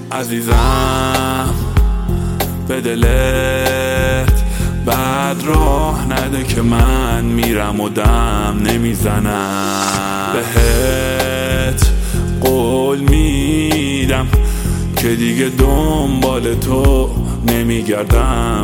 عزیزم به دلت بعد راه نده که من میرم و دم نمیزنم. بهت قول میدم که دیگه دنبال تو نمیگردم.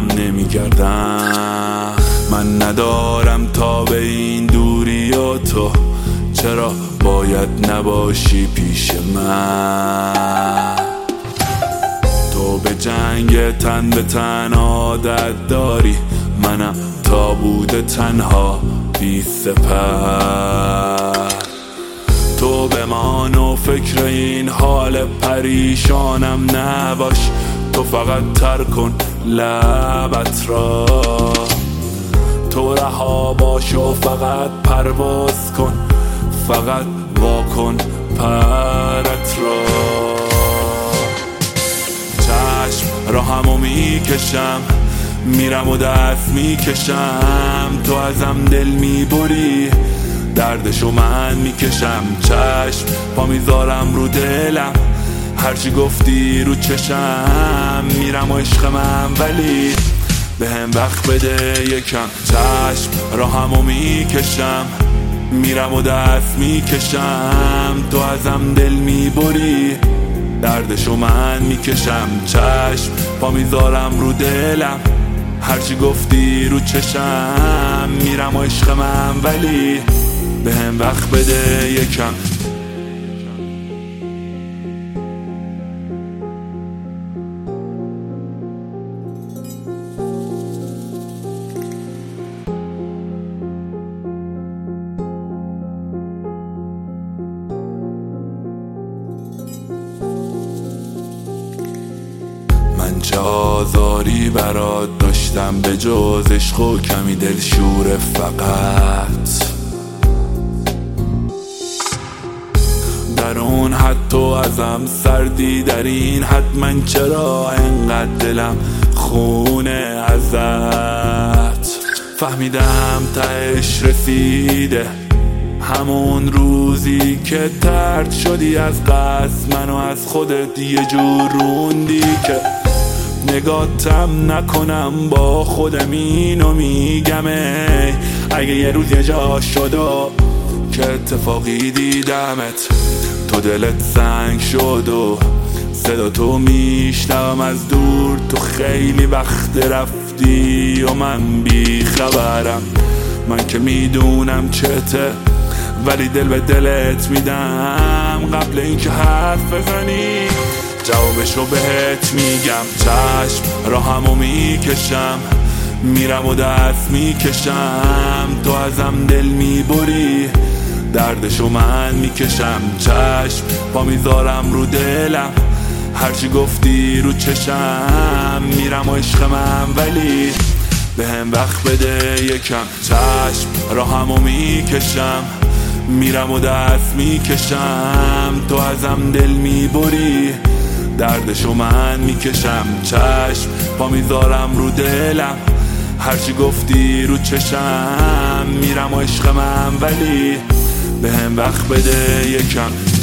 من ندارم تا به این دوری و تو چرا باید نباشی پیش من. تو به جنگ تن به تن عادت داری، منم تابوت تنها بی سپر. تو بمان و فکر این حال پریشانم نباش، تو فقط تر کن لبت را. تو رها باش و فقط پرواز کن، فقط واکن پرت را. چشم راهمو میکشم، میرم و دست میکشم، تو ازم دل میبری، دردشو من میکشم. چشم پا میذارم رو دلم، هرچی گفتی رو چشم. میرم و عشق من ولی به هم وقت بده یکم. چشم راهمو میکشم، میرم و دست میکشم، تو ازم دل میبری، دردشو من میکشم. چشم پا میذارم رو دلم، هرچی گفتی رو چشم. میرم و عشق من ولی به هم وقت بده یکم. من چه آزاری برات داشتم به جز عشق و کمی دلشوره فقط. در اون حد تو ازم سردی، در این حد من چرا انقدر دلم خونه ازت. فهمیدم تهش رسیده همون روزی که طرد شدی از قصد منو از خودت یه جور روندی که نگاتم نکنم با خودم. اینو میگم اگه یه روز یه جا شد و که اتفاقی دیدمت، تو دلت سنگ شد و صدا تو میشنوم از دور. تو خیلی وقت رفتی و من بی خبرم، من که میدونم چته ولی دل به دلت میدم. قبل اینکه حرف بزنی جوابشو بهت میگم. چشم راهمو میکشم، میرم و دست میکشم، تو ازم دل میبری، دردشو من میکشم. چشم پا میذارم رو دلم، هرچی گفتی رو چشم. میرم و عشق من ولی به هم وقت بده یکم. چشم راهمو میکشم، میرم و دست میکشم، تو ازم دل میبری، دردشو من میکشم. چشم پا میذارم رو دلم، هرچی گفتی رو چشم. میرم و عشق من ولی به هم وقت بده یکم.